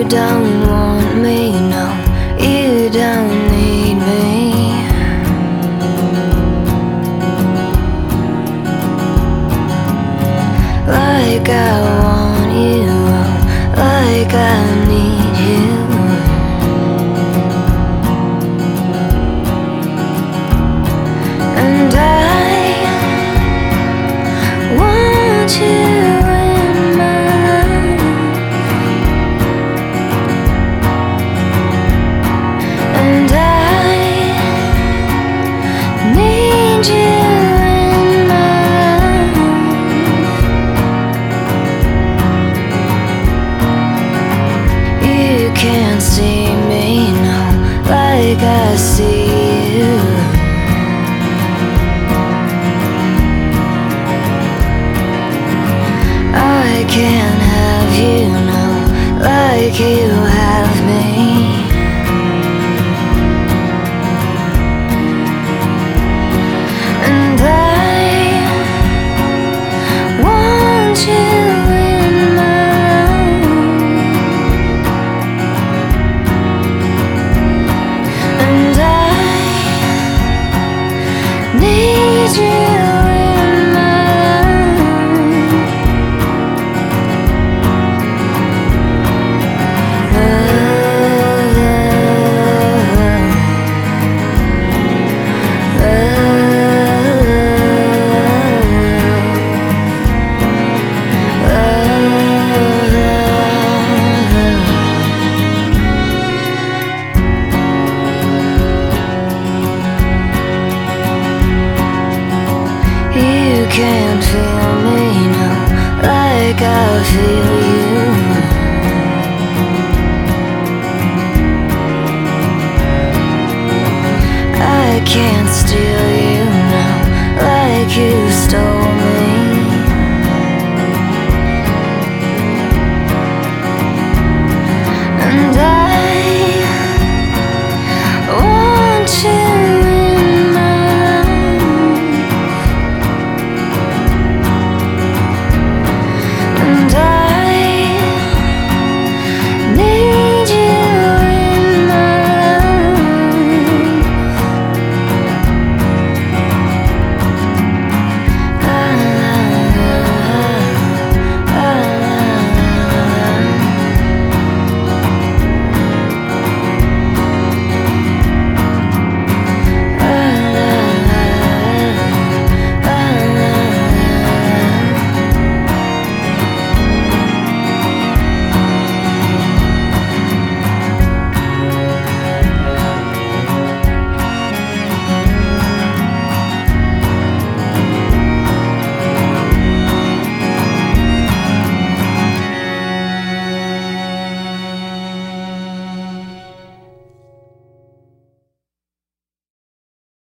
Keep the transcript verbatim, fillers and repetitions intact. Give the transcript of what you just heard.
don't want me, no, you don't need me. Like I want you, like I need you. And I want you in my life. And I need you in my life. You can't see me, no, like I see you. I can't have you, no, like you have me. And I want you in my life. And I need you. You can't feel me, no, like I feel you. I can't steal you, no, like you stole